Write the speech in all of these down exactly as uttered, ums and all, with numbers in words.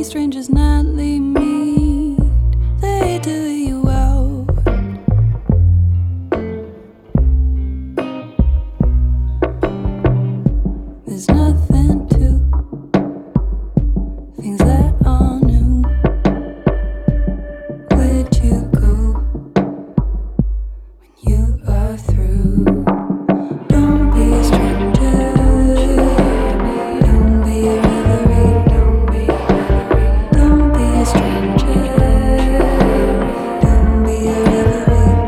strangers nightly meet, they do you out. There's nothing to things that are new. Where'd you go when you are through? Don't be a stranger. Don't be a reverie. Don't be a reverie. Don't be a stranger. Don't be a reverie.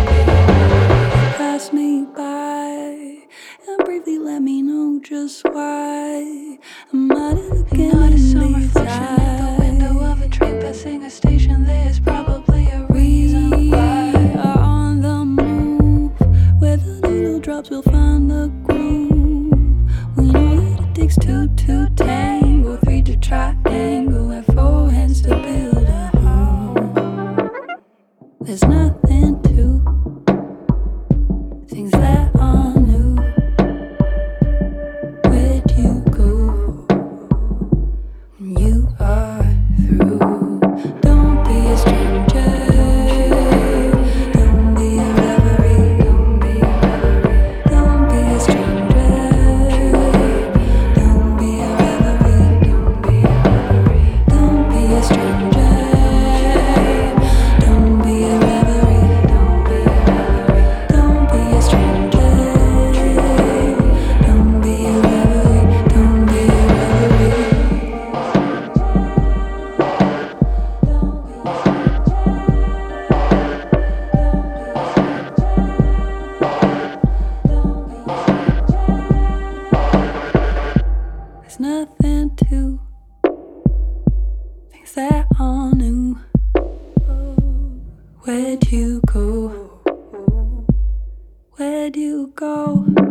Pass me by and briefly let me know just why I'm out of looking in these eyes. The window of a train passing a station, there's probably a reason why. We are on the move, where the needle drops will find the groove. We know that it takes two to tango, three to triangle, and four hands to build a home. There's nothing to things that are new. Where'd you go when you are through? Don't be a stranger. Don't be a reverie. Don't be a reverie. Don't be a stranger. Don't be a reverie. Don't be a reverie. Don't be a stranger. Don't be a reverie. Don't be a reverie. Don't be a stranger. Don't be a reverie. Don't be a reverie. There's nothing to things that are new. Where'd you go? Where'd you go?